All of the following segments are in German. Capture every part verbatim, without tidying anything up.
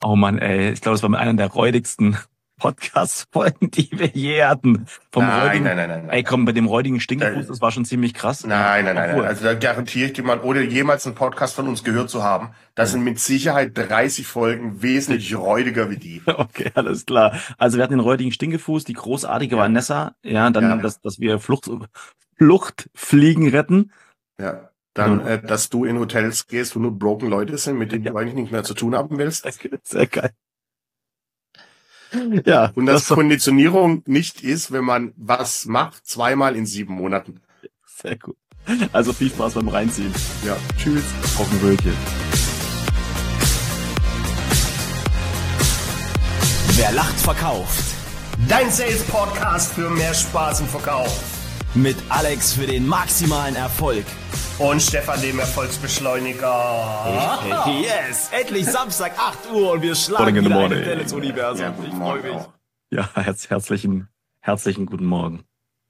Oh Mann, ey, ich glaube, das war mit einer der räudigsten Podcast-Folgen, die wir je hatten. Vom Nein, räudigen, nein, nein, nein, ey, nein, komm, nein. bei dem räudigen Stinkefuß, Da, das war schon ziemlich krass, ja. nein, nein, nein, nein. Obwohl, Also da garantiere ich dir mal, ohne jemals einen Podcast von uns gehört zu haben, das sind mit Sicherheit dreißig Folgen wesentlich räudiger wie die. okay, alles klar. Also wir hatten den räudigen Stinkefuß, die großartige Ja, Vanessa, ja, dann, ja, dass, dass wir Flucht, Fluchtfliegen retten. ja. Warte Dann, mal, äh, dass du in Hotels gehst, wo nur broken Leute sind, mit denen ja, du eigentlich nichts mehr zu tun haben willst. sehr geil. Ja, Und dass das war Konditionierung nicht ist, wenn man was macht, zweimal in sieben Monaten. sehr gut. Also viel Spaß beim Reinziehen. Ja, tschüss. Auf ein Brötchen. Wer lacht, verkauft. Dein Sales Podcast für mehr Spaß im Verkauf. Mit Alex für den maximalen Erfolg. Und Stefan, dem Erfolgsbeschleuniger. Yes, endlich Samstag acht Uhr und wir Morning schlagen in the wieder morning. ein ins Universum. Ja, Ich freue morgen mich. auch. Ja, herz, herzlichen, herzlichen guten Morgen.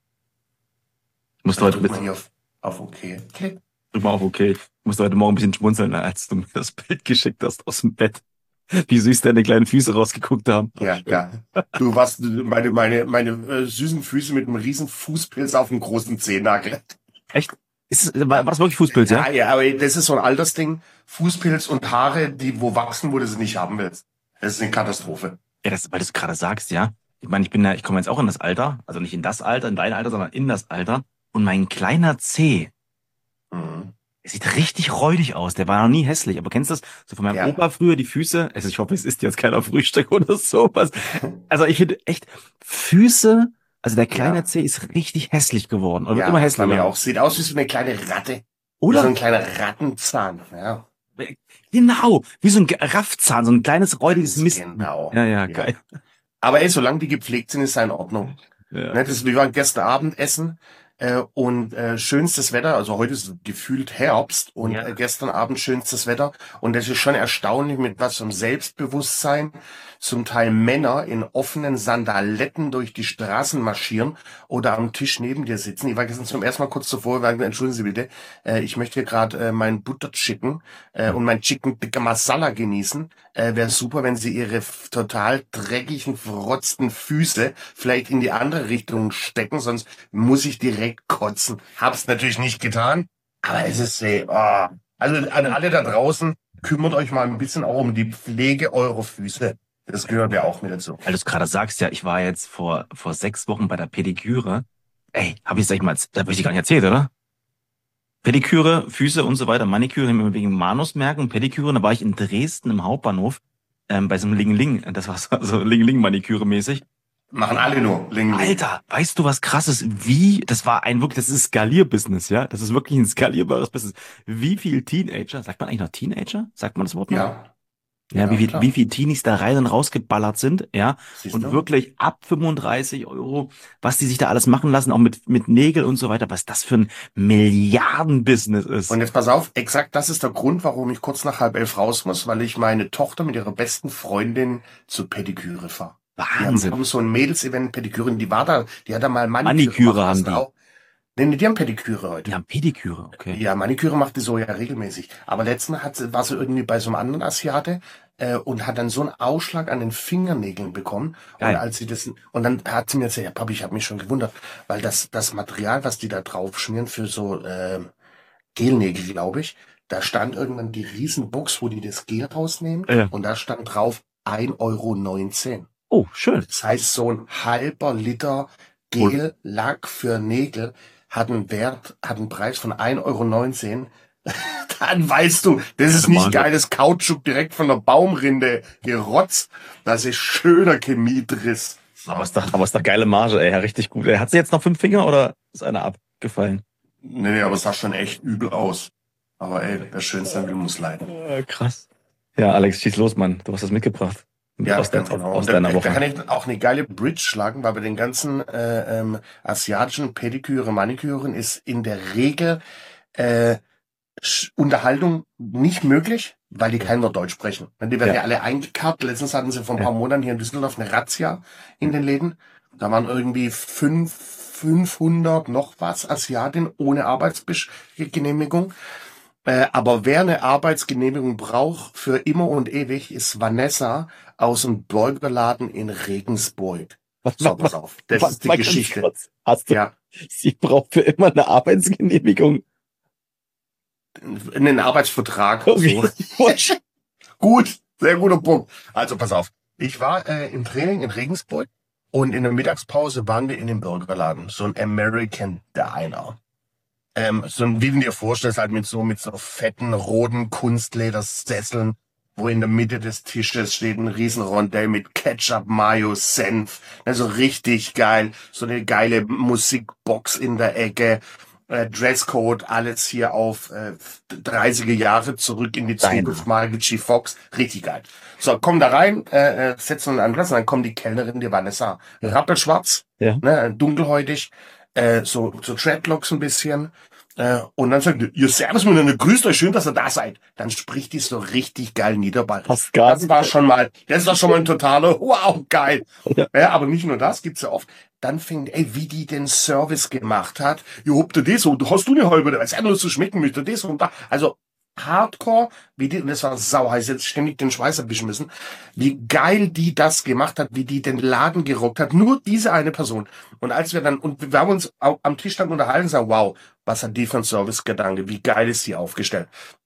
Ich musste Dann heute drück mit, mal hier auf, auf OK. Okay. drück mal auf okay. Ich musste heute Morgen ein bisschen schmunzeln, als du mir das Bild geschickt hast aus dem Bett. Wie süß deine kleinen Füße rausgeguckt haben. Ja, ja. Du warst meine, meine, meine äh, süßen Füße mit einem riesen Fußpilz auf dem großen Zehennagel. Echt? Ist, es- war, war das wirklich Fußpilz, ja? Ja, ja, aber das ist so ein Altersding. Fußpilz und Haare, die wo wachsen, wo du sie nicht haben willst. Das ist eine Katastrophe. Ja, das, weil du es gerade sagst, ja. Ich meine, ich bin ja, ich komme jetzt auch in das Alter, also nicht in das Alter, in dein Alter, sondern in das Alter. Und mein kleiner Zeh, Mhm. der sieht richtig räudig aus. Der war noch nie hässlich. Aber kennst du das? So von meinem Ja. Opa früher, die Füße. Also ich hoffe, es ist jetzt keiner Frühstück oder sowas. Also ich finde echt, Füße, also der kleine Ja. Zeh ist richtig hässlich geworden. Oder wird Ja, immer bei hässlicher. mir auch. Sieht aus wie so eine kleine Ratte. Wie so Oder? ein kleiner Rattenzahn. Ja. Genau, wie so ein Raffzahn, so ein kleines räudiges Mist. Genau. Ja, ja, geil. Aber ey, solange die gepflegt sind, ist es in Ordnung. Ja. Ne, das, wir waren gestern Abend essen äh, und äh, schönstes Wetter, also heute ist gefühlt Herbst und Ja. äh, gestern Abend schönstes Wetter und das ist schon erstaunlich, mit was für einem Selbstbewusstsein zum Teil Männer in offenen Sandaletten durch die Straßen marschieren oder am Tisch neben dir sitzen. Ich war gestern zum ersten Mal kurz zuvor, ich war, entschuldigen Sie bitte, äh, ich möchte hier gerade äh, mein Butter Chicken äh, und mein Chicken Tikka Masala genießen. Äh, Wäre super, wenn Sie Ihre f- total dreckigen, verrotzten Füße vielleicht in die andere Richtung stecken, sonst muss ich direkt kotzen. Hab's natürlich nicht getan, aber es ist sehr, oh. Also an alle da draußen, kümmert euch mal ein bisschen auch um die Pflege eurer Füße. Das gehört ja auch mit dazu. Weil du es gerade sagst, ja, ich war jetzt vor, vor sechs Wochen bei der Pediküre. Ey, hab ich, sag ich mal, da habe ich dir gar nicht erzählt, oder? Pediküre, Füße und so weiter, Maniküre immer wegen Manusmerken und Pediküre. Da war ich in Dresden im Hauptbahnhof, ähm, bei so einem Ling-Ling. Das war so, so Ling-Ling-Maniküre mäßig. Machen alle nur. Ling, ling. Alter, weißt du was krasses? Wie, das war ein wirklich, das ist Skalierbusiness, ja? Das ist wirklich ein skalierbares Business. Wie viel Teenager, sagt man eigentlich noch Teenager? Sagt man das Wort noch? Ja. Ja, Ja, wie viel, klar. wie viel Teenies da rein und rausgeballert sind, ja? Siehst Und du? wirklich ab fünfunddreißig Euro, was die sich da alles machen lassen, auch mit, mit Nägel und so weiter, was das für ein Milliardenbusiness ist. Und jetzt pass auf, exakt das ist der Grund, warum ich kurz nach halb elf raus muss, weil ich meine Tochter mit ihrer besten Freundin zur Pediküre fahre. Die haben, Wahnsinn. haben so ein Mädels-Event Pediküre, die war da, die hat da mal Maniküre, Maniküre gemacht, haben das die. Auch. Nee, nee, die haben Pediküre heute. Die haben Pediküre, okay. Ja, Maniküre macht die so ja regelmäßig. Aber letztens hat sie, war sie irgendwie bei so einem anderen Asiate äh, und hat dann so einen Ausschlag an den Fingernägeln bekommen. Geil. Und als sie das und dann hat sie mir gesagt, ja, Papi, ich habe mich schon gewundert, weil das das Material, was die da drauf schmieren für so äh, Gelnägel, glaube ich, da stand irgendwann die Riesenbox, wo die das Gel rausnehmen Ja. und da stand drauf ein Euro neunzehn. Oh, schön. Das heißt, so ein halber Liter Gel-Lack für Nägel hat einen Wert, hat einen Preis von ein Euro neunzehn. Dann weißt du, das ist nicht Wahnsinn. geiles Kautschuk direkt von der Baumrinde gerotzt. Das ist schöner Chemiedriss. Aber ist doch, aber ist doch geile Marge, ey, ja, richtig gut. Ey, hat sie jetzt noch fünf Finger oder ist einer abgefallen? Nee, nee, aber es sah schon echt übel aus. Aber ey, wer schön sein will, muss leiden. Äh, krass. Ja, Alex, schieß los, Mann. Du hast das mitgebracht. Ja, aus, der, ganz genau. aus Und da, deiner da Woche. kann ich auch eine geile Bridge schlagen, weil bei den ganzen äh, ähm, asiatischen Pediküre, Maniküren ist in der Regel äh, Sch- Unterhaltung nicht möglich, weil die kein Wort Deutsch sprechen. Die werden Ja. ja, alle eingekarrt. Letztens hatten sie vor ein Ja. paar Monaten hier in Düsseldorf eine Razzia in den Läden. Da waren irgendwie fünf, fünfhundert noch was Asiaten ohne Arbeitsgenehmigung. Äh, aber wer eine Arbeitsgenehmigung braucht für immer und ewig, ist Vanessa aus dem Burgerladen in Regensburg. So, pass auf. Das ist die Mal ganz Geschichte. kurz. Hast du, Ja, sie braucht für immer eine Arbeitsgenehmigung. einen Arbeitsvertrag. Okay. So. Gut, sehr guter Punkt. Also pass auf. Ich war äh, im Training in Regensburg und in der Mittagspause waren wir in dem Burgerladen. So ein American Diner. Ähm, so ein, wie du dir vorstellst, halt mit so, mit so fetten, roten Kunstledersesseln, wo in der Mitte des Tisches steht ein riesen Rondell mit Ketchup, Mayo, Senf. Also richtig geil. So eine geile Musikbox in der Ecke. Äh, Dresscode, alles hier auf äh, dreißiger Jahre zurück in die Zukunft. Michael G. Fox. Richtig geil. So, komm da rein, äh, äh, setzen uns an den Platz und dann kommt die Kellnerin, die Vanessa. Rappelschwarz, Ja. ne, dunkelhäutig, äh, so, so Dreadlocks ein bisschen. Äh, und dann sagt die, ihr Servus miteinander, grüßt euch, schön, dass ihr da seid. Dann spricht die so richtig geil Niederbayerisch. Passt gar Das war schon mal, das war schon mal ein totaler, wow, geil. Ja. Ja, aber nicht nur das, gibt's ja oft. Dann fängt, ey, wie die den Service gemacht hat. Jo, habt ihr das und hast du eine halbe, als er nur zu schmecken möchte, das und da. Also, Hardcore, wie die, und das war sau heiß, jetzt ständig den Schweiß abwischen müssen, wie geil die das gemacht hat, wie die den Laden gerockt hat, nur diese eine Person. Und als wir dann, und wir haben uns au- am Tisch dann unterhalten und sagen, wow, was hat die für ein Servicegedanke, wie geil ist die aufgestellt.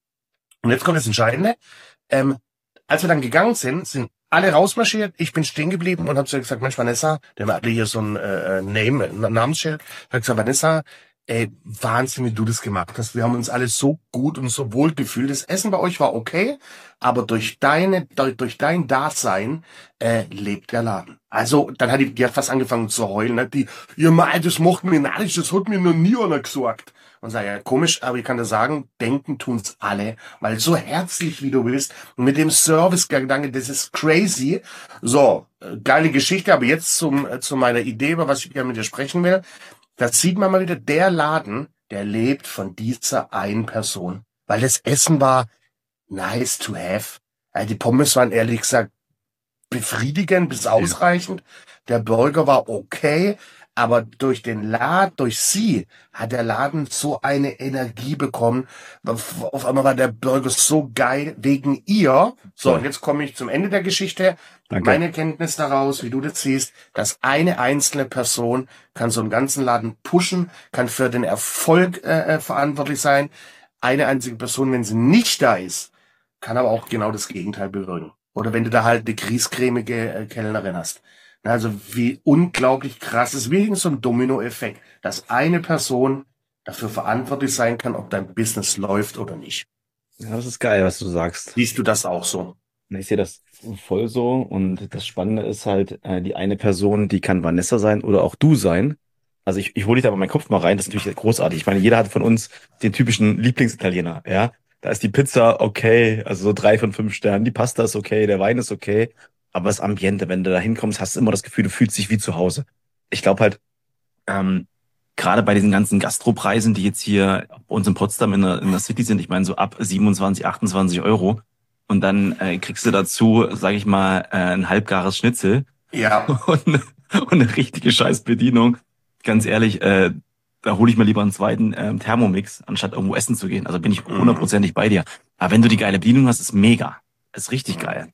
Und jetzt kommt das Entscheidende, ähm, als wir dann gegangen sind, sind alle rausmarschiert, ich bin stehen geblieben und hab zu ihr gesagt, Mensch, Vanessa, der hatte hier so ein äh, Name, ein Namensschild, hab gesagt, Vanessa, ey, Wahnsinn, wie du das gemacht hast. Wir haben uns alle so gut und so wohl gefühlt. Das Essen bei euch war okay, aber durch deine, durch, durch dein Dasein äh, lebt der Laden. Also, dann hat die, die hat fast angefangen zu heulen. Ne? Die, ihr Mann, das macht mir nicht, das hat mir noch nie einer gesagt. Und sag ja, komisch, aber ich kann dir sagen, denken tun's alle, weil so herzlich wie du willst und mit dem Servicegedanke, das ist crazy. So, äh, geile Geschichte, aber jetzt zum äh, zu meiner Idee, über was ich gerne mit dir sprechen will. Das sieht man mal wieder, der Laden, der lebt von dieser einen Person. Weil das Essen war nice to have. Also die Pommes waren ehrlich gesagt befriedigend bis ausreichend. Der Burger war okay, aber durch den Laden, durch sie, hat der Laden so eine Energie bekommen. Auf auf einmal war der Burger so geil wegen ihr. So, und jetzt komme ich zum Ende der Geschichte. Danke. Meine Kenntnis daraus, wie du das siehst, dass eine einzelne Person kann so einen ganzen Laden pushen, kann für den Erfolg äh, äh, verantwortlich sein. Eine einzige Person, wenn sie nicht da ist, kann aber auch genau das Gegenteil bewirken. Oder wenn du da halt eine griescremige äh, Kellnerin hast. Na, Also wie unglaublich krass ist, wie so ein Dominoeffekt, dass eine Person dafür verantwortlich sein kann, ob dein Business läuft oder nicht. Ja, das ist geil, was du sagst. Siehst du das auch so? Ich sehe das voll so und das Spannende ist halt, äh, die eine Person, die kann Vanessa sein oder auch du sein. Also ich, ich hole dich da mal meinen Kopf mal rein, das ist natürlich großartig. Ich meine, jeder hat von uns den typischen Lieblingsitaliener, ja. Da ist die Pizza okay, also so drei von fünf Sternen, die Pasta ist okay, der Wein ist okay, aber das Ambiente, wenn du da hinkommst, hast du immer das Gefühl, du fühlst dich wie zu Hause. Ich glaube halt, ähm, gerade bei diesen ganzen Gastropreisen, die jetzt hier bei uns in Potsdam in der, in der City sind, ich meine so ab siebenundzwanzig, achtundzwanzig Euro, und dann äh, kriegst du dazu, sage ich mal, äh, ein halbgares Schnitzel Ja. und, und eine richtige Scheißbedienung. Ganz ehrlich, äh, da hole ich mir lieber einen zweiten ähm, Thermomix, anstatt irgendwo essen zu gehen. Also bin ich hundertprozentig bei dir. Aber wenn du die geile Bedienung hast, ist mega. Ist richtig geil.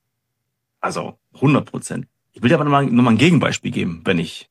Also hundert Prozent. Ich will dir aber nochmal noch mal ein Gegenbeispiel geben, wenn ich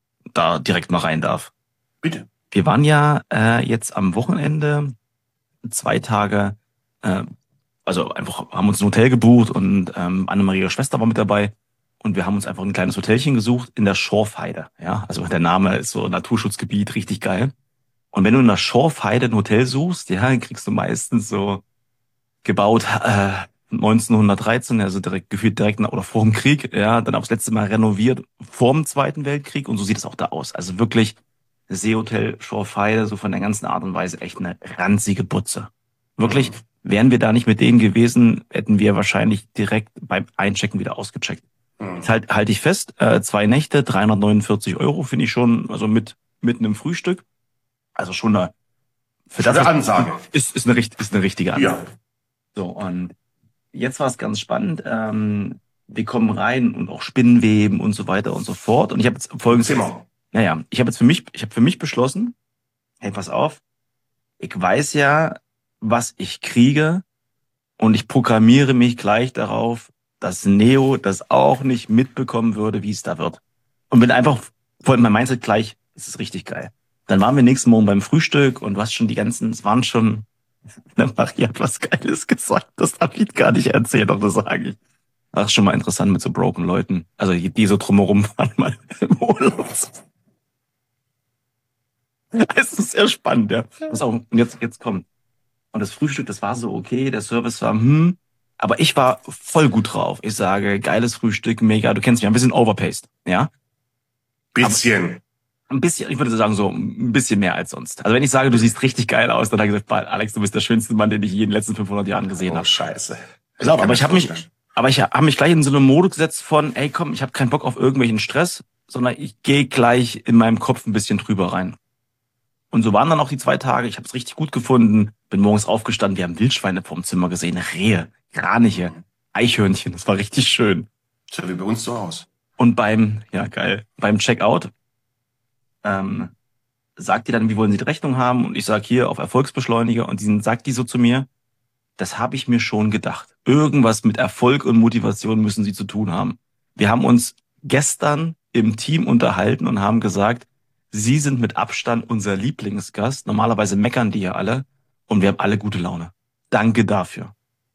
da direkt mal rein darf. Bitte. Wir waren ja äh, jetzt am Wochenende zwei Tage, äh, also einfach haben uns ein Hotel gebucht und ähm, Annemarie, ihre Schwester, war mit dabei und wir haben uns einfach ein kleines Hotelchen gesucht in der Schorfheide. Ja, also der Name ist so Naturschutzgebiet, richtig geil. Und wenn du in der Schorfheide ein Hotel suchst, ja, dann kriegst du meistens so gebaut äh, neunzehnhundertdreizehn, also direkt gefühlt direkt nach, oder vor dem Krieg, ja, dann auch das letzte Mal renoviert vor dem Zweiten Weltkrieg und so sieht es auch da aus. Also wirklich Seehotel Schorfheide, so von der ganzen Art und Weise echt eine ranzige Butze. Wirklich, wären wir da nicht mit denen gewesen, hätten wir wahrscheinlich direkt beim Einchecken wieder ausgecheckt. Jetzt halt, halte ich fest, äh, zwei Nächte, dreihundertneunundvierzig Euro finde ich schon, also mit, mit einem Frühstück. Also schon eine, für Eine Ansage. Ist, ist eine, richt- ist eine richtige Ansage. Ja. So, und jetzt war es ganz spannend. Ähm, wir kommen rein und auch Spinnenweben und so weiter und so fort. Und ich habe jetzt folgendes. Zimmer. Naja, ich habe jetzt für mich, ich habe für mich beschlossen, hey, pass auf, ich weiß ja, was ich kriege und ich programmiere mich gleich darauf, dass Neo das auch nicht mitbekommen würde, wie es da wird. Und bin einfach voll in meinem Mindset gleich, es ist richtig geil. Dann waren wir nächsten Morgen beim Frühstück und du hast schon die ganzen, es waren schon, der Maria hat was Geiles gesagt, das darf ich gar nicht erzählen, doch das sage ich. Ach, schon mal interessant mit so broken Leuten. Also die, die so drumherum waren mal im Urlaub. Es ist sehr spannend, ja. Pass auf, und jetzt, jetzt kommt. Und das Frühstück, das war so okay, der Service war, hm, aber ich war voll gut drauf. Ich sage, geiles Frühstück, mega, du kennst mich, ein bisschen overpaced, ja? Bisschen. Aber ein bisschen, ich würde sagen, so ein bisschen mehr als sonst. Also wenn ich sage, du siehst richtig geil aus, dann habe ich gesagt, Alex, du bist der schönste Mann, den ich je in den letzten fünfhundert Jahren gesehen Oh, habe. scheiße. Glaub, aber ich habe mich, aber ich habe mich gleich in so eine Mode gesetzt von, ey komm, ich habe keinen Bock auf irgendwelchen Stress, sondern ich gehe gleich in meinem Kopf ein bisschen drüber rein. Und so waren dann auch die zwei Tage. Ich habe es richtig gut gefunden. Bin morgens aufgestanden. Wir haben Wildschweine vorm Zimmer gesehen, Rehe, Kraniche, Eichhörnchen. Das war richtig schön. So wie bei uns zu Hause. Und beim, ja geil, beim Checkout ähm, sagt die dann, wie wollen Sie die Rechnung haben? Und ich sage hier auf Erfolgsbeschleuniger. Und die sagt die so zu mir, das habe ich mir schon gedacht. Irgendwas mit Erfolg und Motivation müssen Sie zu tun haben. Wir haben uns gestern im Team unterhalten und haben gesagt, Sie sind mit Abstand unser Lieblingsgast. Normalerweise meckern die ja alle. Und wir haben alle gute Laune. Danke dafür.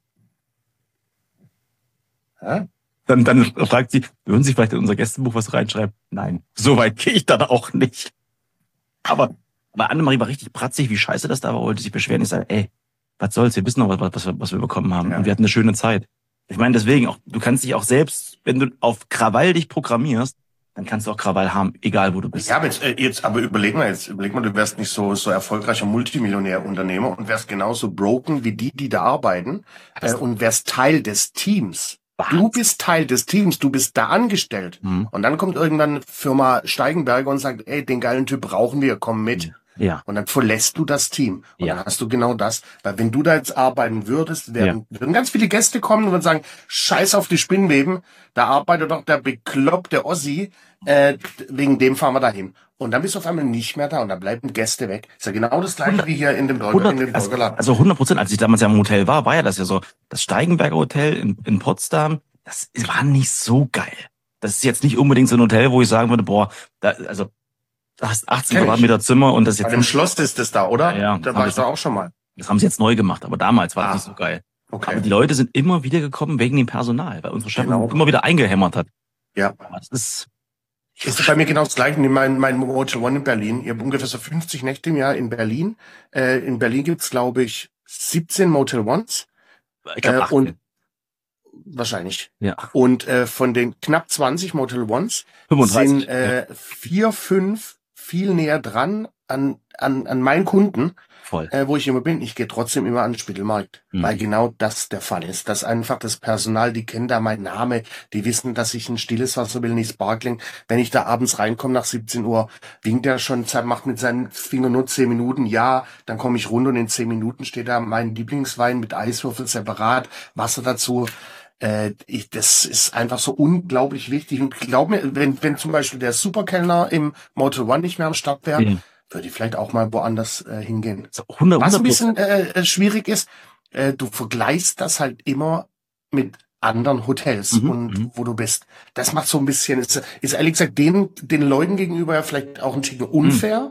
Hä? Dann, dann fragt sie, würden Sie vielleicht in unser Gästebuch was reinschreiben? Nein, so weit gehe ich dann auch nicht. Aber, aber Annemarie war richtig pratzig, wie scheiße das da war, wollte sich beschweren. Ich sage, ey, was soll's, wir wissen noch, was, was, was wir bekommen haben. Ja. Und wir hatten eine schöne Zeit. Ich meine, deswegen, auch du kannst dich auch selbst, wenn du auf Krawall dich programmierst, dann kannst du auch Krawall haben, egal wo du bist. Ja, aber jetzt, äh, jetzt, aber überleg mal jetzt, überleg mal, du wärst nicht so, so erfolgreicher Multimillionärunternehmer und wärst genauso broken wie die, die da arbeiten, äh, und wärst Teil des Teams. Du bist Teil des Teams, du bist da angestellt. Mhm. Und dann kommt irgendwann Firma Steigenberger und sagt, ey, den geilen Typ brauchen wir, komm mit. Ja. Und dann verlässt du das Team. Und Ja. dann hast du genau das. Weil wenn du da jetzt arbeiten würdest, werden, Ja. würden ganz viele Gäste kommen und würden sagen, scheiß auf die Spinnweben, da arbeitet doch der bekloppte Ossi, äh, wegen dem fahren wir dahin. Und dann bist du auf einmal nicht mehr da und da bleiben Gäste weg. Ist ja genau das gleiche wie hier in dem Burger, in dem also, Burgerladen. also hundert Prozent, als ich damals ja im Hotel war, war ja das ja so. Das Steigenberger Hotel in, in Potsdam, das war nicht so geil. Das ist jetzt nicht unbedingt so ein Hotel, wo ich sagen würde, boah, da, also, da hast achtzehn Kenn ich. Quadratmeter Zimmer und das Bei jetzt, dem Schloss ist das da, oder? Ja, ja. Da Hab war ich- ich da auch schon mal. das haben sie jetzt neu gemacht, aber damals war das Ah. nicht so geil. Okay. Aber die Leute sind immer wieder gekommen wegen dem Personal, weil unsere Chefin Genau. immer wieder eingehämmert hat. Ja. Aber das ist, Ist bei mir genau das Gleiche. In mein, mein Motel One in Berlin. Ich habe ungefähr so fünfzig Nächte im Jahr in Berlin. Äh, in Berlin gibt's, glaube ich, siebzehn Motel Ones. ich glaube, Äh, achtzehn. und wahrscheinlich. Ja. Und äh, von den knapp zwanzig Motel Ones fünfunddreißig. sind äh, vier, fünf viel näher dran an, an, an meinen Kunden, Voll. äh, wo ich immer bin. Ich gehe trotzdem immer an den Spittelmarkt, Mhm. weil genau das der Fall ist. Dass einfach das Personal, die kennen da meinen Namen, die wissen, dass ich ein stilles Wasser will, nicht Sparkling. Wenn ich da abends reinkomme nach siebzehn Uhr, winkt er schon, macht mit seinen Fingern nur zehn Minuten, ja, dann komme ich runter und in zehn Minuten steht da mein Lieblingswein mit Eiswürfel separat, Wasser dazu. Äh, ich, das ist einfach so unglaublich wichtig. Und glaub mir, wenn, wenn zum Beispiel der Superkellner im Motel One nicht mehr am Start wäre, Ja. würde ich vielleicht auch mal woanders äh, hingehen. So hundert, Was ein hundert Prozent. bisschen äh, äh, schwierig ist, äh, du vergleichst das halt immer mit anderen Hotels Mhm, und mhm. wo du bist. Das macht so ein bisschen, ist, ist ehrlich gesagt den, den Leuten gegenüber ja vielleicht auch ein Ticken unfair.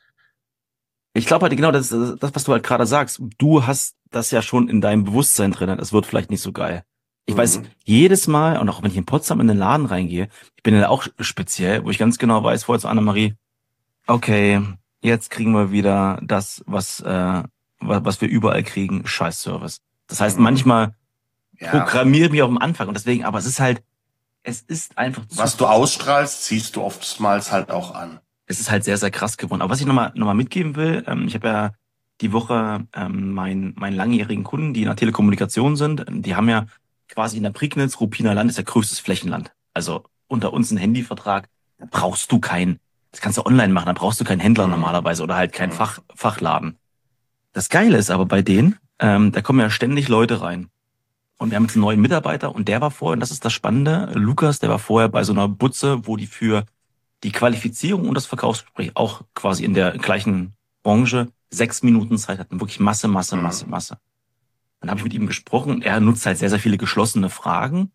Ich glaube halt genau, das, das, was du halt gerade sagst. Du hast das ja schon in deinem Bewusstsein drin. Es wird vielleicht nicht so geil. Ich Mhm. weiß jedes Mal, und auch wenn ich in Potsdam in den Laden reingehe, ich bin ja auch speziell, wo ich ganz genau weiß, vorher zu Annemarie, okay, jetzt kriegen wir wieder das, was, äh, was, was wir überall kriegen, Scheiß-Service. Das heißt, Mhm. manchmal Ja. programmiere ich mich auch am Anfang und deswegen, aber es ist halt, es ist einfach zu Was du ausstrahlst, ziehst du oftmals halt auch an. es ist halt sehr, sehr krass geworden. Aber was ich nochmal noch mal mitgeben will, ähm, ich habe ja die Woche ähm, meinen meinen langjährigen Kunden, die in der Telekommunikation sind, die haben ja quasi in der Prignitz, Ruppiner Land ist ja größtes Flächenland. Also unter uns ein Handyvertrag, da brauchst du keinen, das kannst du online machen, da brauchst du keinen Händler Mhm. normalerweise oder halt keinen Mhm. Fach, Fachladen. Das Geile ist aber bei denen, ähm, da kommen ja ständig Leute rein. Und wir haben jetzt einen neuen Mitarbeiter und der war vorher, und das ist das Spannende, Lukas, der war vorher bei so einer Butze, wo die für die Qualifizierung und das Verkaufsgespräch auch quasi in der gleichen Branche sechs Minuten Zeit hatten. Wirklich Masse, Masse, Mhm. Masse, Masse. Dann habe ich mit ihm gesprochen und er nutzt halt sehr, sehr viele geschlossene Fragen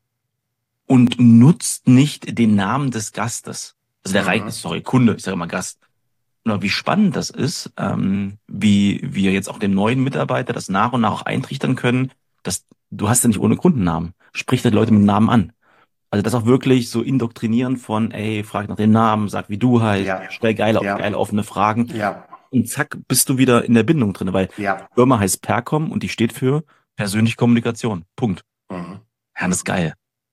und nutzt nicht den Namen des Gastes. Also der Mhm. Reich, sorry, Kunde, ich sage immer Gast. Oder wie spannend das ist, ähm, wie wir jetzt auch den neuen Mitarbeiter das nach und nach auch eintrichtern können, dass du hast ja nicht ohne Grund einen Namen. Sprich die Leute mit dem Namen an. Also das auch wirklich so indoktrinieren von, ey, frag nach dem Namen, sag wie du heißt, Ja. stell geile, Ja. geile offene Fragen Ja, und zack, bist du wieder in der Bindung drin, weil ja. die Firma heißt Percom und die steht für persönliche Kommunikation. Punkt. Mhm. Ja, das ist geil.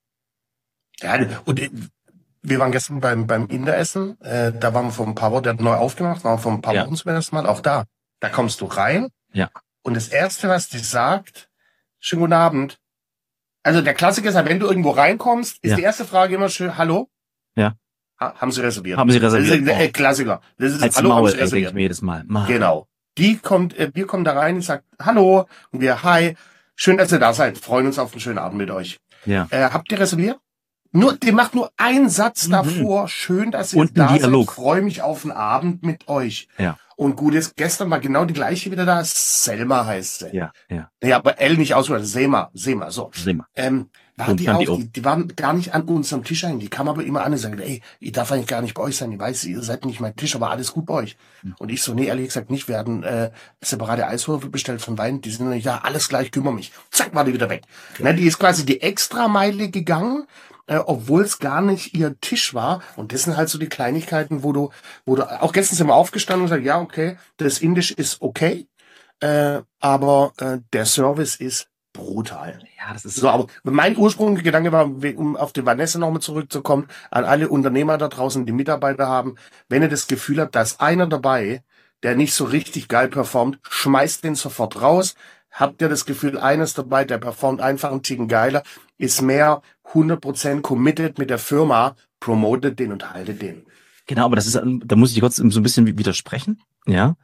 Ja, und äh, wir waren gestern beim, beim Inderessen, äh, da waren wir vom Power, der hat neu aufgemacht, waren wir vor ein paar Ja. Wochen zum ersten Mal, auch da. Da kommst du rein Ja. und das Erste, was die sagt, schönen guten Abend. Also der Klassiker ist, wenn du irgendwo reinkommst, ist Ja. die erste Frage immer schön, hallo? Ja. Ha, haben Sie reserviert? Haben Sie reserviert? Das ist ein äh, Klassiker. Das ist, Als hallo, Maul, haben Sie ey, denke ich reserviert? mir jedes Mal. Mann. Genau. Die kommt, äh, wir kommen da rein, die sagt, hallo, und wir, hi, schön, dass ihr da seid, freuen uns auf einen schönen Abend mit euch. Ja. Äh, habt ihr reserviert? Nur, die macht nur einen Satz Mhm. davor, schön, dass ihr Und ein da Dialog. seid, freue mich auf einen Abend mit euch. Ja. Und gut ist, gestern war genau die gleiche wieder da, Selma heißt sie. Ja. Ja. Ja, aber L nicht ausgesprochen, Sema, Sema, so. Sehen wir. Ähm, war Und die dann auch, die die, auch. die, waren gar nicht an unserem Tisch ein, die kam aber immer an und sagte, ey, ich darf eigentlich gar nicht bei euch sein, ich weiß, ihr seid nicht mein Tisch, aber alles gut bei euch. Mhm. Und ich so, nee, ehrlich gesagt nicht, wir hatten äh, separate Eiswürfel bestellt von Wein, die sind nicht da, alles gleich, kümmere mich. Zack, war die wieder weg. Ne, die ist quasi die Extrameile gegangen, äh, obwohl es gar nicht ihr Tisch war. Und das sind halt so die Kleinigkeiten, wo du, wo du, auch gestern sind wir aufgestanden und gesagt, ja, okay, das Indisch ist okay, äh, aber äh, der Service ist brutal. Ja, das ist So, aber mein ursprünglicher Gedanke war, um auf die Vanessa nochmal zurückzukommen, an alle Unternehmer da draußen, die Mitarbeiter haben, wenn ihr das Gefühl habt, da ist einer dabei, der nicht so richtig geil performt, schmeißt den sofort raus. Habt ihr das Gefühl, eines dabei, der performt einfach einen Ticken geiler, ist mehr hundert Prozent committed mit der Firma, promotet den und haltet den. Genau, aber das ist, da muss ich kurz so ein bisschen widersprechen. Ja.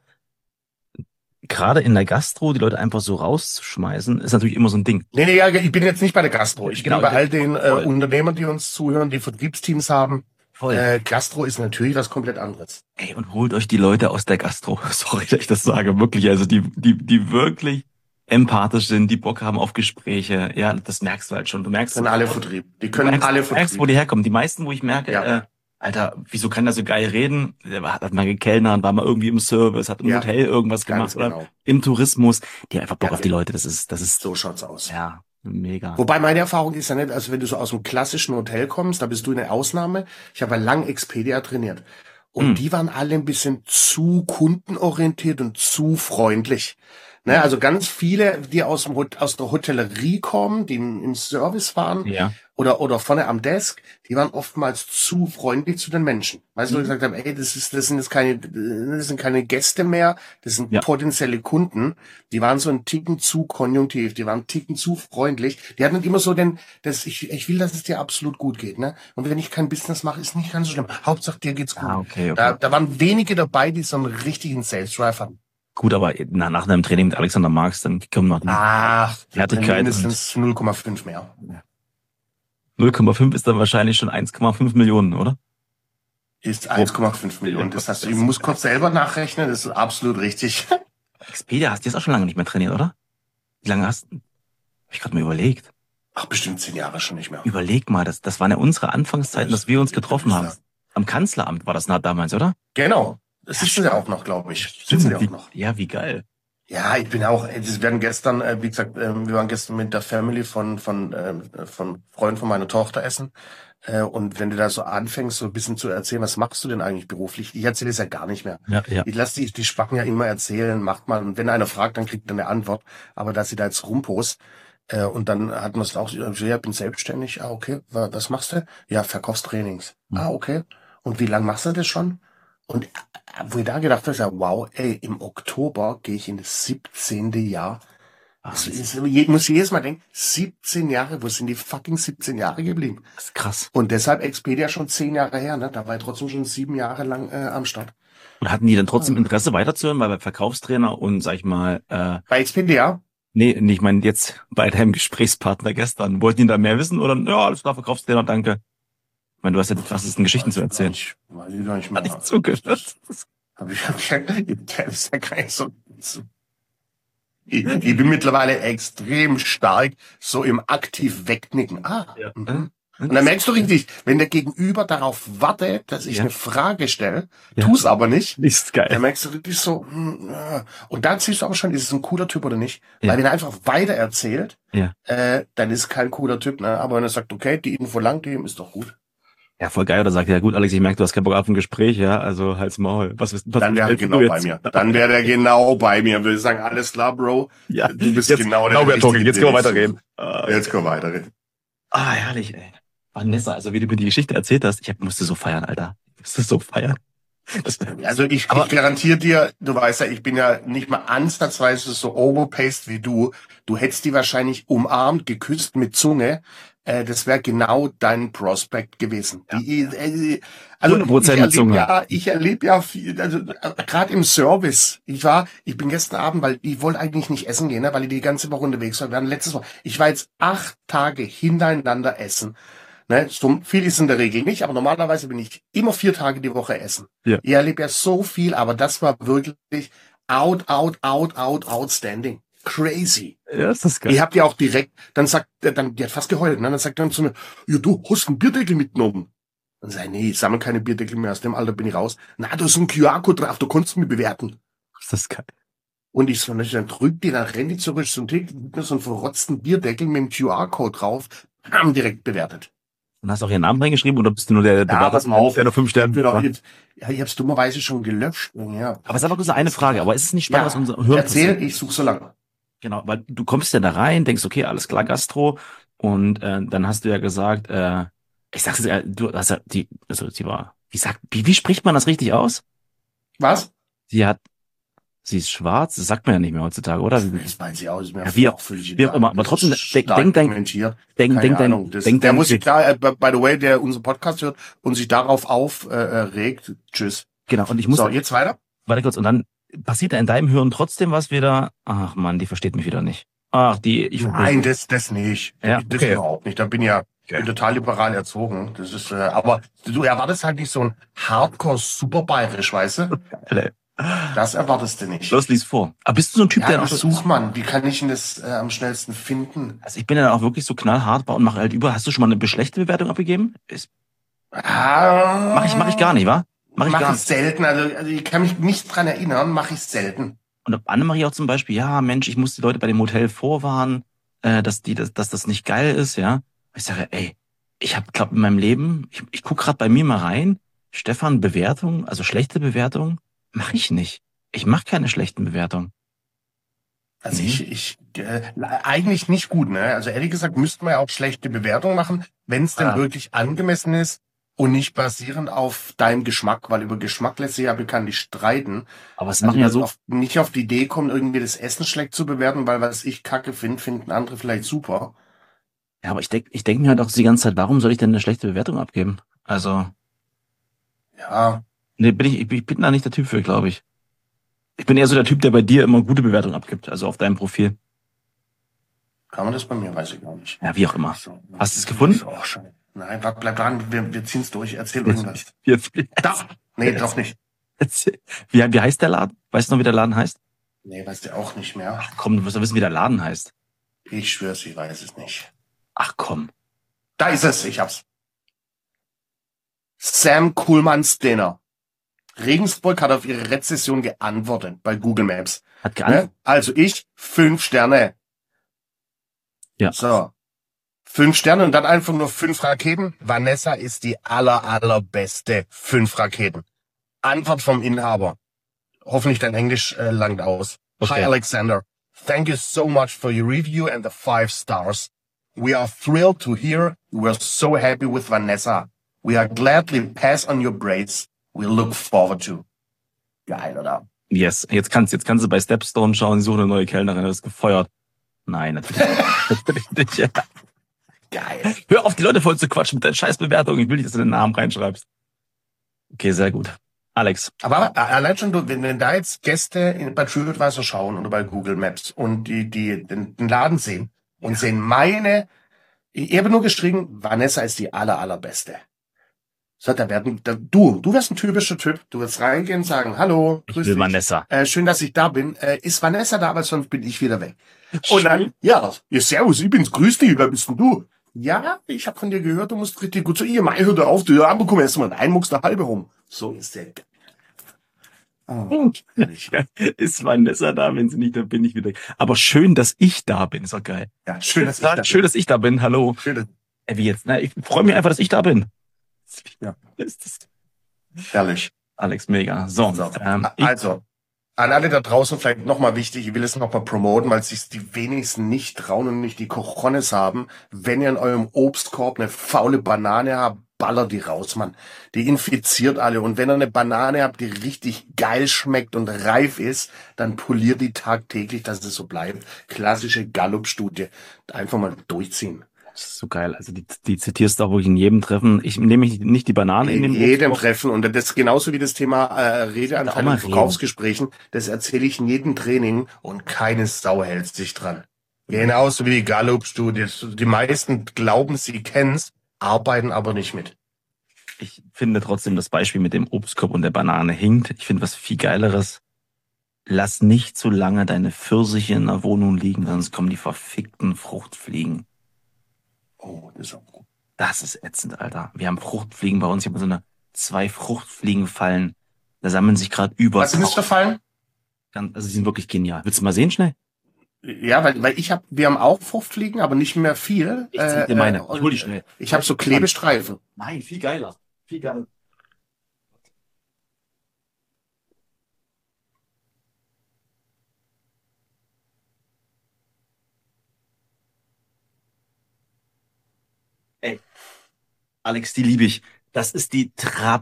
Gerade in der Gastro, die Leute einfach so rauszuschmeißen, ist natürlich immer so ein Ding. Nee, nee, ja, ich bin jetzt nicht bei der Gastro. Ich Genau, bin bei all den äh, voll. Unternehmern, die uns zuhören, die Vertriebsteams haben. Voll. Äh, Gastro ist natürlich was komplett anderes. Ey, und holt euch die Leute aus der Gastro. Sorry, dass ich das sage. Wirklich, also die, die, die wirklich empathisch sind, die Bock haben auf Gespräche. Ja, das merkst du halt schon. Du merkst, Das sind alle Vertrieb. Die können du merkst, alle du merkst, wo Vertrieb. die herkommen. Die meisten, wo ich merke, Ja. äh, Alter, wieso kann der so geil reden? Der war- hat mal gekellnert, war mal irgendwie im Service, hat im Ja. Hotel irgendwas Ganz gemacht oder genau. im Tourismus. Die haben einfach Bock Ja, auf die Leute. Das ist, das ist So schaut's aus. ja mega. Wobei meine Erfahrung ist ja nicht, also wenn du so aus einem klassischen Hotel kommst, da bist du eine Ausnahme. Ich habe ja lang Expedia trainiert. Und Hm. die waren alle ein bisschen zu kundenorientiert und zu freundlich. Ne, also ganz viele, die aus, dem, Hot- aus der Hotellerie kommen, die im, im Service waren, Ja. oder, oder vorne am Desk, die waren oftmals zu freundlich zu den Menschen. Weißt du, wo Mhm. ich gesagt habe, ey, das ist, das sind jetzt keine, das sind keine Gäste mehr, das sind Ja. potenzielle Kunden. Die waren so ein Ticken zu konjunktiv, die waren ein Ticken zu freundlich. Die hatten immer so den, das, ich, ich will, dass es dir absolut gut geht, ne? Und wenn ich kein Business mache, ist nicht ganz so schlimm. Hauptsache dir geht's gut. Ah, okay, okay. Da, da waren wenige dabei, die so einen richtigen Sales Drive hatten. Gut, aber na, nach einem Training mit Alexander Marx, dann kommen noch die Ach, Fertigkeit mindestens null Komma fünf mehr. null Komma fünf ist dann wahrscheinlich schon eins Komma fünf Millionen, oder? Ist eins Komma fünf Millionen. Das heißt, ich muss kurz selber nachrechnen, das ist absolut richtig. Expedia hast du jetzt auch schon lange nicht mehr trainiert, oder? Wie lange hast du? Hab ich gerade mal überlegt. Ach, bestimmt zehn Jahre schon nicht mehr. Überleg mal, das, das waren ja unsere Anfangszeiten, dass wir uns getroffen haben. Am Kanzleramt war das nah damals, oder? Genau. Das sitzen sie auch noch, glaube ich. Sitzen sie auch Wie, noch. ja, wie geil. Ja, ich bin auch, wir werden gestern, äh, wie gesagt, äh, wir waren gestern mit der Family von, von, äh, von Freunden von meiner Tochter essen. Äh, und wenn du da so anfängst, so ein bisschen zu erzählen, was machst du denn eigentlich beruflich? Ich erzähle es ja gar nicht mehr. Ja, ja. Ich lasse die, die Spacken ja immer erzählen, macht mal, und wenn einer fragt, dann kriegt er eine Antwort. Aber dass sie da jetzt rumpost, äh, und dann hatten wir es auch, ja, ich bin selbstständig, ah, okay, wa- was machst du? Ja, Verkaufstrainings. Mhm. Ah, okay. Und wie lange machst du das schon? Und äh, wo ich da gedacht habe, ja, wow, ey, im Oktober gehe ich in das siebzehnte Jahr. Das ist, ich muss jedes Mal denken, siebzehn Jahre, wo sind die fucking siebzehn Jahre geblieben? Das ist krass. Und deshalb Expedia schon zehn Jahre her, ne? Da war ich trotzdem schon sieben Jahre lang äh, am Start. Und hatten die dann trotzdem Interesse weiterzuhören, weil bei Verkaufstrainer und, sag ich mal, äh, Bei Expedia? nee, nee, ich meine jetzt bei deinem Gesprächspartner gestern, wollten die da mehr wissen oder, ja, alles klar, Verkaufstrainer, danke. Ich meine, du hast ja was ist denn Geschichten zu erzählen. Ich weiß ich gar nicht Hat mehr. nicht zugehört. Hab ich, hab ich, das ist ja kein so, so. Ich, ich bin mittlerweile extrem stark so im aktiv wegnicken. Ah. Ja. Mhm. Und dann merkst du richtig, wenn der Gegenüber darauf wartet, dass ich Ja. eine Frage stelle, Ja. tu's aber nicht, Ist geil. dann merkst du wirklich so, hm, ja. Und dann siehst du aber schon, ist es ein cooler Typ oder nicht? Ja. Weil wenn er einfach weiter erzählt, Ja. äh, dann ist es kein cooler Typ, ne? Aber wenn er sagt, okay, die Info lang geben, ist doch gut. Ja, voll geil. Oder sagt, ja gut, Alex, ich merke, du hast keinen Bock auf ein Gespräch, ja, also halt's Maul. Was, was, was Dann wäre er willst du genau jetzt? bei mir. Dann wäre er genau bei mir. Würde ich sagen, alles klar, Bro. Ja, Du bist jetzt, genau der now we're Richtige, talking. Jetzt können wir den ich weiterreden. suche. Jetzt können wir weiterreden. Ah, herrlich, ey. Vanessa, also wie du mir die Geschichte erzählt hast, ich hab, musste so feiern, Alter. Ich musste so feiern. Das, Also ich, Aber- ich garantiere dir, du weißt ja, ich bin ja nicht mal ansatzweise so overpaced wie du. Du hättest die wahrscheinlich umarmt, geküsst mit Zunge. Äh, das wäre genau dein Prospect gewesen. Die, äh, also hundert Prozent ich mit Zunge. erlebe ja, ich erlebe ja viel, also äh, gerade im Service. Ich war, ich bin gestern Abend, weil ich wollte eigentlich nicht essen gehen, ne, weil ich die ganze Woche unterwegs war. Wir waren letztes Mal. Ich war jetzt acht Tage hintereinander essen. Ne, so viel ist in der Regel nicht, aber normalerweise bin ich immer vier Tage die Woche essen. Ja. Ich erlebe ja so viel, aber das war wirklich out, out, out, out, outstanding. Crazy. ja, ist das geil. Ich hab die auch direkt, dann sagt, dann, die hat fast geheult, ne? Dann sagt er dann zu mir, ja, du hast einen Bierdeckel mitgenommen. Dann sag ich, nee, ich sammle keine Bierdeckel mehr, aus dem Alter bin ich raus. Na, da ist ein Q R-Code drauf, du kannst mich bewerten. Ist das geil. Und ich so, dann drückt die, dann rennt die zurück zum Tick, gibt mir so einen verrotzten Bierdeckel mit dem Q R-Code drauf, haben direkt bewertet. Und hast auch ihren Namen reingeschrieben oder bist du nur der, der, Ja, pass mal auf. der nur fünf Sterne Ich bin doch war? jetzt, ja, ich hab's dummerweise schon gelöscht. Ja. Aber es ist aber nur so eine Frage. Aber ist es nicht spannend, was unser Hirn erzähl, passiert? ich such so lange. Genau, weil du kommst ja da rein, denkst, okay, alles klar, Gastro. Und äh, dann hast du ja gesagt, äh, ich sag's jetzt, äh, du hast ja, die, also sie war, wie sagt, wie, wie spricht man das richtig aus? Was? Sie hat, sie ist schwarz, das sagt man ja nicht mehr heutzutage, oder? Das weiß ich auch, ist mir Ja, wie auch- völlig wie auch egal. immer, aber Das trotzdem, ist denk- stark denk dein- dokumentiert. Denk, Keine denk dein, Ahnung. Das, denk der dein, muss sich da, äh, by the way, der unseren Podcast hört und sich darauf aufregt, äh, regt. Tschüss. genau, und ich muss, So, jetzt weiter. warte kurz, und dann passiert da in deinem Hirn trotzdem was wieder, ach man, die versteht mich wieder nicht. Ach, die, ich, Nein, das, das nicht. Ja, das okay. überhaupt nicht. Da bin ich ja bin total liberal erzogen. Das ist, äh, aber du erwartest halt nicht so ein Hardcore super bayerisch, weißt du? Alter, Das erwartest du nicht. los, lies vor. Aber bist du so ein Typ, Ja, der auch das so, such man. Wie kann ich denn das äh, am schnellsten finden? also ich bin ja dann auch wirklich so knallhart und mache halt über, hast du schon mal eine schlechte Bewertung abgegeben? Ist, Ah, mach ich, mach ich gar nicht, wa? Mach ich Mach gar ich nicht. selten. Also, also ich kann mich nicht dran erinnern, mache ich selten. Und Annemarie auch zum Beispiel, ja, Mensch, ich muss die Leute bei dem Hotel vorwarnen, äh, dass die, dass, dass das nicht geil ist, ja. Ich sage, ey, ich habe, glaub, in meinem Leben, ich, ich guck gerade bei mir mal rein, Stefan, Bewertung, also schlechte Bewertung, mache ich nicht. Ich mache keine schlechten Bewertungen. Also Mhm. ich, ich äh, eigentlich nicht gut, ne? Also ehrlich gesagt müssten wir ja auch schlechte Bewertungen machen, wenn es denn Ah. wirklich angemessen ist und nicht basierend auf deinem Geschmack, weil über Geschmack lässt sich ja bekanntlich streiten. Aber es Also machen ja dass so, auf, nicht auf die Idee kommen, irgendwie das Essen schlecht zu bewerten, weil was ich kacke finde, finden andere vielleicht super. ja, aber ich denk, ich denk mir halt auch die ganze Zeit, warum soll ich denn eine schlechte Bewertung abgeben? Also, Ja, nee, bin ich, ich ich bin da nicht der Typ für, glaube ich. Ich bin eher so der Typ, der bei dir immer gute Bewertungen abgibt, also auf deinem Profil. kann man das bei mir, weiß ich gar nicht. Ja, wie auch immer. So, Hast du es gefunden? Ist auch schon. Nein, bleib, bleib dran, wir, wir ziehen's durch, erzähl Jetzt, irgendwas. jetzt, Da! Nee, doch nicht. jetzt, wie, wie heißt der Laden? Weißt du noch, wie der Laden heißt? Nee, weißt du auch nicht mehr. Ach komm, du wirst doch wissen, wie der Laden heißt. Ich schwör's, ich weiß es nicht. Ach komm. Da ist es, ich hab's. Sam Kuhlmanns Dinner. Regensburg hat auf ihre Rezession geantwortet bei Google Maps. Hat geantwortet. Ne? Also ich, fünf Sterne. Ja. So. Fünf Sterne und dann einfach nur fünf Raketen. Vanessa ist die aller, allerbeste. Fünf Raketen. Antwort vom Inhaber. Hoffentlich dein Englisch äh, langt aus. Okay. Hi Alexander. Thank you so much for your review and the five stars. We are thrilled to hear you were so happy with Vanessa. We are gladly pass on your braids. We look forward to. Geil, oder? Yes. Jetzt kannst, jetzt kannst du bei Stepstone schauen, suche eine neue Kellnerin, das ist gefeuert. Nein, natürlich, natürlich nicht. Ja. Geil. Hör auf, die Leute voll zu quatschen mit deinen Scheißbewertungen. Ich will nicht, dass du den Namen reinschreibst. Okay, sehr gut. Alex. Aber äh, allein schon, du, wenn, wenn da jetzt Gäste in, bei TripAdvisor schauen oder bei Google Maps und die, die den, den Laden sehen und sehen meine, ich habe nur geschrieben, Vanessa ist die aller, allerbeste. So, da werden, da, du, du wärst ein typischer Typ. Du wirst reingehen und sagen, hallo, Ich grüß will dich. Vanessa. Äh, schön, dass ich da bin. Äh, ist Vanessa da, aber sonst bin ich wieder weg. Und dann, ja, ja, servus, ich bin's, grüß dich, wer bist denn du? Ja, ich habe von dir gehört, du musst richtig gut zu ihr. Mei, hör doch auf, du, aber komm erst mal rein, muckst eine halbe rum. So ist der. Oh, Ist Vanessa da? Wenn sie nicht da bin, ich wieder. Aber schön, dass ich da bin. Ist doch geil. ja, schön, dass ich da bin. Schön, dass ich da bin. Hallo. Schön, dass- Ey, wie jetzt? Na, ich freue mich einfach, dass ich da bin. Ja. Ist das Herrlich. Alex, mega. So, So. ähm, ich, Also, an alle da draußen vielleicht nochmal wichtig, ich will es nochmal promoten, weil sich die wenigsten nicht trauen und nicht die Cojones haben. Wenn ihr in eurem Obstkorb eine faule Banane habt, ballert die raus, Mann. Die infiziert alle. Und wenn ihr eine Banane habt, die richtig geil schmeckt und reif ist, dann poliert die tagtäglich, dass es so bleibt. Klassische Gallup-Studie. Einfach mal durchziehen. das ist so geil. Also die, die zitierst du auch wirklich in jedem Treffen. Ich nehme nicht nicht die Banane in In den jedem Obstkorb. Treffen. Und das ist genauso wie das Thema äh, auch Redeanteil mal in Verkaufsgesprächen. Das erzähle ich in jedem Training und keine Sau hält sich dran. Genauso wie die Gallup-Studie. Die meisten glauben, sie kennen's, arbeiten aber nicht mit. Ich finde trotzdem das Beispiel mit dem Obstkorb und der Banane hinkt. Ich finde was viel Geileres. Lass nicht zu lange deine Pfirsiche in der Wohnung liegen, sonst kommen die verfickten Fruchtfliegen. Oh, das ist auch gut. Das ist ätzend, Alter. Wir haben Fruchtfliegen bei uns. Ich habe so eine zwei Fruchtfliegenfallen. Da sammeln sich gerade über. Was ist das für Fallen? Ganz- Also die sind wirklich genial. Willst du mal sehen schnell? Ja, weil, weil ich habe, wir haben auch Fruchtfliegen, aber nicht mehr viel. Ich zieh dir meine. und Ich hol die schnell. Ich habe so Klebestreifen. Nein, viel geiler. Viel geiler. Ey, Alex, die liebe ich. Das ist die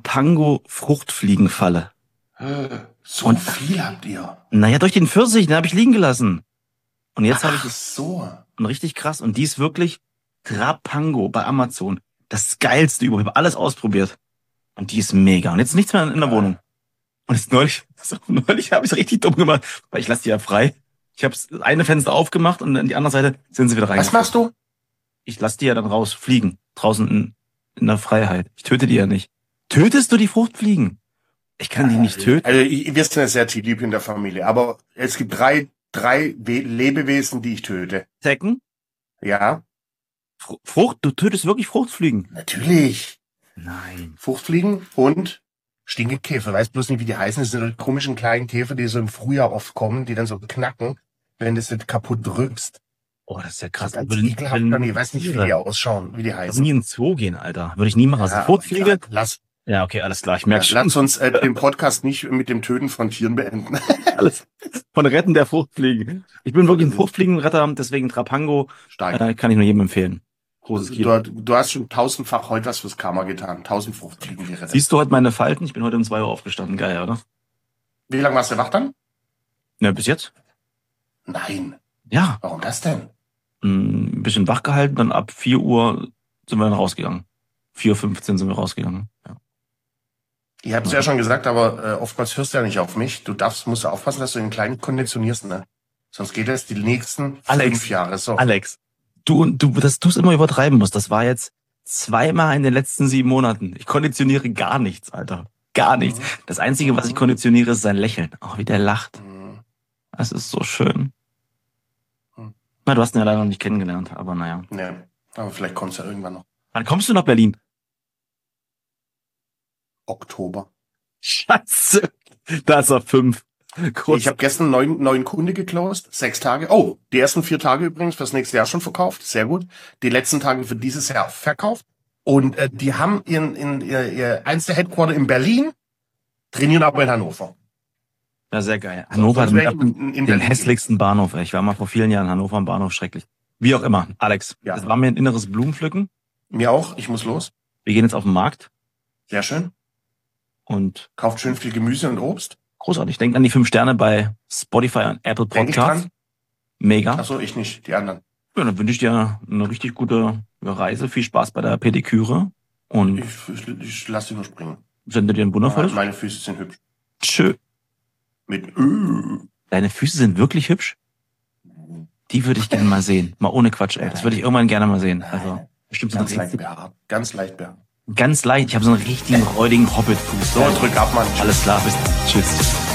Trapango-Fruchtfliegenfalle. Äh, So Und- viel habt ihr. Naja, durch den Pfirsich, den habe ich liegen gelassen. Und jetzt habe ich Ach es so. richtig krass. Und die ist wirklich Trapango bei Amazon. Das geilste überhaupt. Ich habe alles ausprobiert. Und die ist mega. Und jetzt nichts mehr in der Wohnung. Und jetzt neulich, so, neulich habe ich es richtig dumm gemacht, weil ich lasse die ja frei. Ich habe das eine Fenster aufgemacht und an die andere Seite sind sie wieder rein. Was machst du? Ich lasse die ja dann raus fliegen. Draußen in, in der Freiheit. Ich töte die ja nicht. Tötest du die Fruchtfliegen? Ich kann die nicht töten. Also ich- wir sind ja sehr lieb in der Familie, aber es gibt drei, drei We Lebewesen, die ich töte. Zecken? Ja, Fr- Frucht? Du tötest wirklich Fruchtfliegen? natürlich. Nein. Fruchtfliegen und Stinkekäfer. Weiß bloß nicht, wie die heißen. Das sind so komischen kleinen Käfer, die so im Frühjahr oft kommen, die dann so knacken, wenn du es nicht kaputt drückst. Oh, das ist ja krass. Ganz Ich will- ekelhaft. will- Ich weiß nicht, wie die ausschauen, wie die Also heißen. nie in den Zoo gehen, Alter. Würde ich nie machen. Also Ja, Fruchtfliege? klar, Lass, Ja, okay, alles klar. Ich merke schon. lass uns äh, den Podcast nicht mit dem Töten von Tieren beenden. Alles von Retten der Fruchtfliegen. Ich bin wirklich ein Fruchtfliegenretter, deswegen Trapango Stark. äh, kann ich nur jedem empfehlen. Großes Kilo. Du, du hast schon tausendfach heute was fürs Karma getan. Tausend Fruchtfliegen gerettet. Siehst du heute meine Falten? Ich bin heute um zwei Uhr aufgestanden. Geil, oder? Wie lange warst du wach dann? Ja, bis jetzt? Nein. Ja. Warum das denn? Ein bisschen wach gehalten, dann ab vier Uhr sind wir dann rausgegangen. vier Uhr fünfzehn sind wir rausgegangen. Ja. Ich hab's ja schon gesagt, aber äh, oftmals hörst du ja nicht auf mich. Du darfst, musst du aufpassen, dass du den Kleinen konditionierst, ne? Sonst geht es die nächsten Alex. fünf Jahre so. Alex, du und du, dass du es immer übertreiben musst, das war jetzt zweimal in den letzten sieben Monaten. Ich konditioniere gar nichts, Alter. Gar nichts. Das Einzige, was ich konditioniere, ist sein Lächeln. Auch wie der lacht. Mhm. Es ist so schön. Hm. Na, du hast ihn ja leider noch nicht kennengelernt, aber naja. Ne, aber vielleicht kommt's ja irgendwann noch. Wann kommst du nach Berlin? Oktober. Scheiße. Da ist er fünf. Kurz. Ich habe gestern einen neuen, neuen Kunde geclosed. Sechs Tage. Oh, die ersten vier Tage übrigens fürs nächste Jahr schon verkauft. Sehr gut. Die letzten Tage für dieses Jahr verkauft. Und äh, die haben ihren, in, ihr, ihr Einzel-Headquarter in Berlin, trainieren aber in Hannover. Ja, sehr geil. Hannover hat sonst wär mit ich in- in den Berlin. hässlichsten Bahnhof. ey. Ich war mal vor vielen Jahren in Hannover am Bahnhof, schrecklich. Wie auch immer, Alex, Ja. das war mir ein inneres Blumenpflücken. Mir auch. Ich muss los. Wir gehen jetzt auf den Markt Sehr schön. und Kauft schön viel Gemüse und Obst. großartig. Denk an die fünf Sterne bei Spotify und Apple Denk ich Podcasts. dran. Mega. Ach so, ich nicht. Die anderen. Ja, dann wünsche ich dir eine richtig gute Reise. Viel Spaß bei der Pediküre und Ich, ich, ich lasse dich nur springen. sende dir ein wundervolles. Meine Füße sind hübsch. Tschö. Mit Ö. Deine Füße sind wirklich hübsch. Die würde ich gerne mal sehen. Mal ohne Quatsch, ey. Das würde ich irgendwann gerne mal sehen. Also, bestimmt sind Ganz das leicht jetzt behaart. Ganz leicht behaart. Ganz leicht. Ich habe so einen richtigen räudigen Hobbit-Fuß. So, drück ab, Mann. Alles klar, bis dann. Tschüss.